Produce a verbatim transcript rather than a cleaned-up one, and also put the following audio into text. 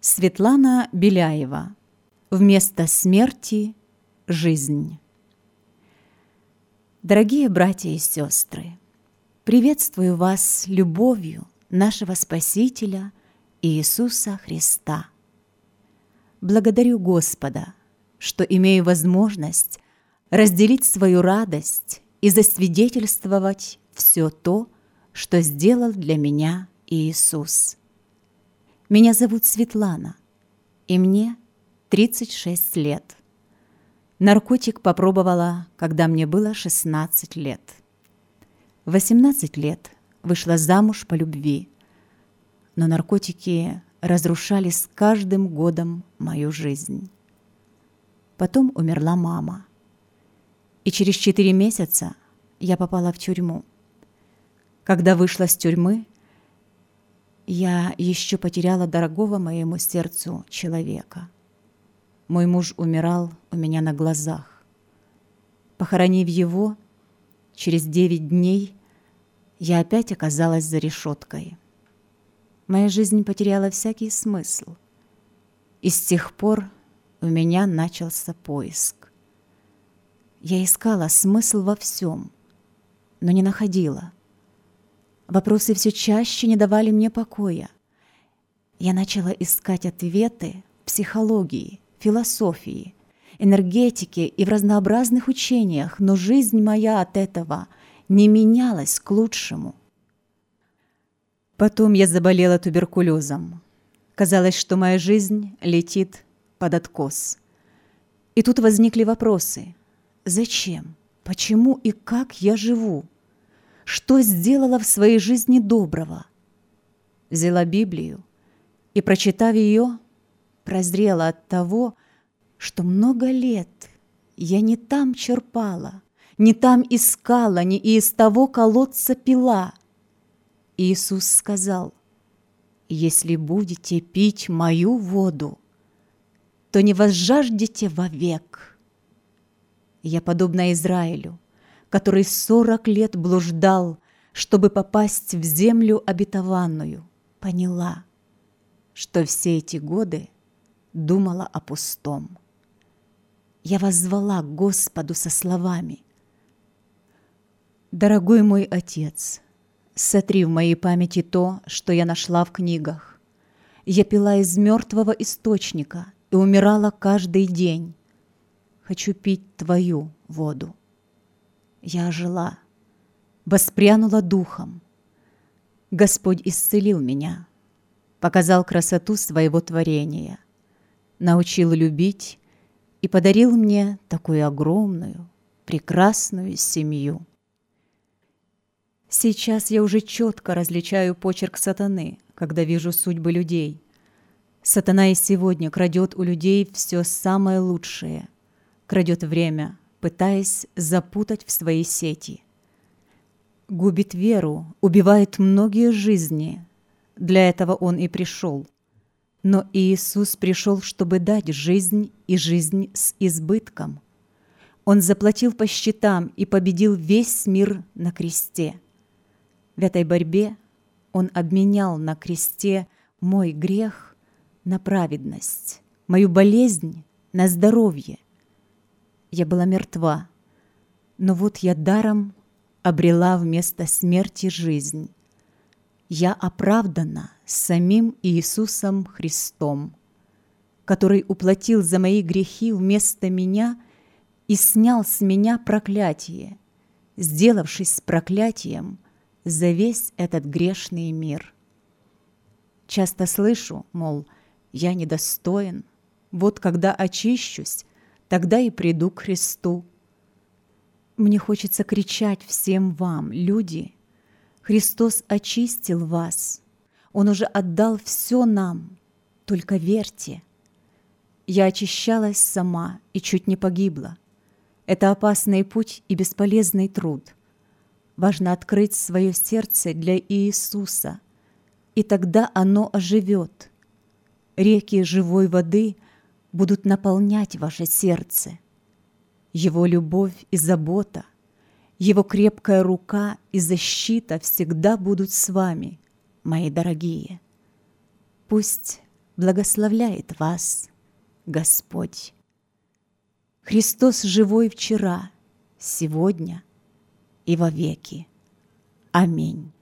Светлана Беляева. Вместо смерти – жизнь. Дорогие братья и сестры, приветствую вас любовью нашего Спасителя Иисуса Христа. Благодарю Господа, что имею возможность разделить свою радость и засвидетельствовать все то, что сделал для меня Иисус. Меня зовут Светлана, и мне тридцать шесть лет. Наркотик попробовала, когда мне было шестнадцать лет. В восемнадцать лет вышла замуж по любви, но наркотики разрушали с каждым годом мою жизнь. Потом умерла мама, и через четыре месяца я попала в тюрьму. Когда вышла с тюрьмы, я еще потеряла дорогого моему сердцу человека. Мой муж умирал у меня на глазах. Похоронив его, через девять дней я опять оказалась за решеткой. Моя жизнь потеряла всякий смысл, и с тех пор у меня начался поиск. Я искала смысл во всем, но не находила. Вопросы все чаще не давали мне покоя. Я начала искать ответы в психологии, философии, энергетике и в разнообразных учениях, но жизнь моя от этого не менялась к лучшему. Потом я заболела туберкулезом. Казалось, что моя жизнь летит под откос. И тут возникли вопросы. Зачем? Почему и как я живу? Что сделала в своей жизни доброго? Взяла Библию и, прочитав ее, прозрела от того, что много лет я не там черпала, не там искала, не из того колодца пила. Иисус сказал: «Если будете пить мою воду, то не возжаждете вовек». Я подобна Израилю, который сорок лет блуждал, чтобы попасть в землю обетованную, поняла, что все эти годы думала о пустом. Я воззвала к Господу со словами: «Дорогой мой Отец, сотри в моей памяти то, что я нашла в книгах. Я пила из мертвого источника и умирала каждый день. Хочу пить Твою воду». Я ожила, воспрянула духом. Господь исцелил меня, показал красоту своего творения, научил любить и подарил мне такую огромную, прекрасную семью. Сейчас я уже четко различаю почерк сатаны, когда вижу судьбы людей. Сатана и сегодня крадет у людей все самое лучшее, крадет время, пытаясь запутать в свои сети. Губит веру, убивает многие жизни. Для этого Он и пришел. Но Иисус пришел, чтобы дать жизнь и жизнь с избытком. Он заплатил по счетам и победил весь мир на кресте. В этой борьбе Он обменял на кресте мой грех на праведность, мою болезнь на здоровье. Я была мертва, но вот я даром обрела вместо смерти жизнь. Я оправдана самим Иисусом Христом, который уплатил за мои грехи вместо меня и снял с меня проклятие, сделавшись проклятием за весь этот грешный мир. Часто слышу, мол, я недостоин, вот когда очищусь, тогда и приду к Христу. Мне хочется кричать всем вам, люди: Христос очистил вас. Он уже отдал все нам. Только верьте. Я очищалась сама и чуть не погибла. Это опасный путь и бесполезный труд. Важно открыть свое сердце для Иисуса, и тогда оно оживет. Реки живой воды будут наполнять ваше сердце. Его любовь и забота, Его крепкая рука и защита всегда будут с вами, мои дорогие. Пусть Благословляет вас Господь. Христос живой вчера, сегодня и вовеки. Аминь.